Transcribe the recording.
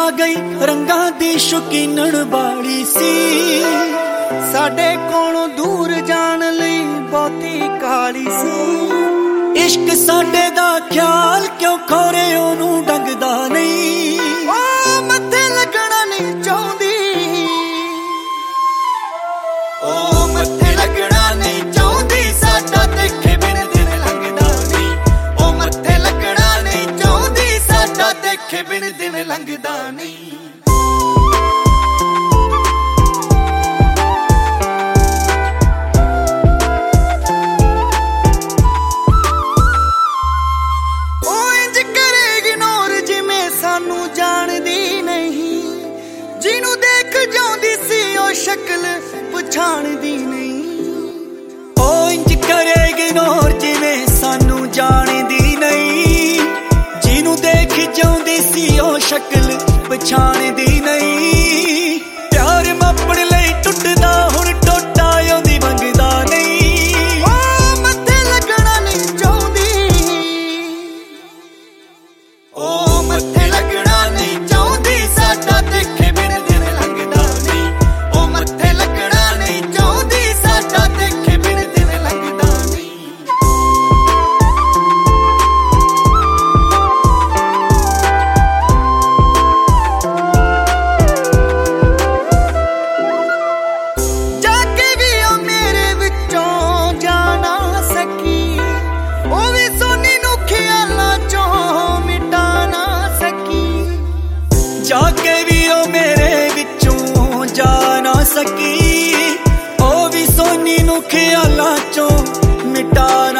ਗਈ ਰੰਗਾਂ ਦੀ ਸ਼ੌਕੀਨਣ ਵਾਲੀ ਸੀ। ਸਾਡੇ ਕੋਲੋਂ ਦੂਰ ਜਾਣ ਲਈ ਬਹੁਤੀ ਕਾਲੀ ਸੀ। ਇਸ਼ਕ ਸਾਡੇ ਦਾ ਖਿਆਲ ਕਿਉਂ ਖੋਰੇ ਉਹਨੂੰ ਡੰਗਦਾ ਨਹੀਂ। ਉਹ ਮੱਥੇ ਲੱਗਣਾ ਨਹੀਂ ਚਾਹੁੰਦੀ, ਉਹ ਮੱਥੇ ਲੱਗਣਾ ਨਹੀਂ ਚਾਹੁੰਦੀ, ਸਾਡਾ ਦੇਖੇ ਬਿਨ ਦਿਨ ਲੰਘਦਾ ਨਹੀਂ। ਉਹ ਮੱਥੇ ਲੱਗਣਾ ਨਹੀਂ ਚਾਹੁੰਦੀ, ਸਾਡਾ ਦੇਖੇ ਬਿਨ ਦਿਨ ਲੰਘਦਾ ਨਹੀਂ। ਸਾਨੂੰ ਜਾਣਦੀ ਨਹੀਂ, ਜਿਹਨੂੰ ਦੇਖ ਜਾਉਂਦੀ ਸੀ ਉਹ ਸ਼ਕਲ ਪਛਾਣਦੀ ਨਹੀਂ। ਉਹ ਇੰਜ ਕਰੇ ਇਗਨੋਰ ਜਿਵੇਂ ਸਾਨੂੰ ਜਾਣਦੀ ਨਹੀਂ, ਜਿਹਨੂੰ ਦੇਖ ਜਾਉਂਦੀ ਸੀ ਉਹ ਸ਼ਕਲ ਪਛਾਣਦੀ ਨਹੀਂ। ਪਿਆਰ ਮਾਪਣ ਲਈ ਟੁੱਟਦਾ ਹੁਣ ਟੋਟਾ ਉਹਦੀ ਮੰਗਦਾ ਨਹੀਂ। ਉਹ ਮੱਥੇ ਲੱਗਣਾ ਨਹੀਂ ਚਾਹੁੰਦੀ, ਉਹ ਮੱਥੇ ਲੱਗਣਾ ਨਹੀਂ ਚਾਹੁੰਦੀ, ਸਾਡਾ ਦੇਖੇ ਬਿਨ ਦਿਨ ਲੰਘਦਾ ਨਹੀਂ। ਉਹ ਮੱਥੇ ਲੱਗਣਾ ਨਹੀਂ ਚਾਹੁੰਦੀ, ਸਾਡਾ ਦੇਖੇ ਬਿਨ ਦਿਨ ਲੰਘਦਾ ਨਹੀਂ। ਜਾ ਕੇ ਵੀ ਉਹ ਮੇਰੇ ਵਿੱਚੋਂ ਜਾ ਨਾ ਸਕੀ, ਉਹ ਵੀ ਸੋਨੀ ਨੂੰ ਖਿਆਲਾਂ ਚੋਂ ਮਿਟਾ ਨਾ ਸਕੀ। ਜਾ ਕੇ ਵੀ ਉਹ ਮੇਰੇ ਵਿੱਚੋਂ ਜਾ ਨਾ ਸਕੀ, ਉਹ ਵੀ ਸੋਨੀ ਨੂੰ ਖਿਆਲਾਂ ਚੋਂ ਮਿਟਾ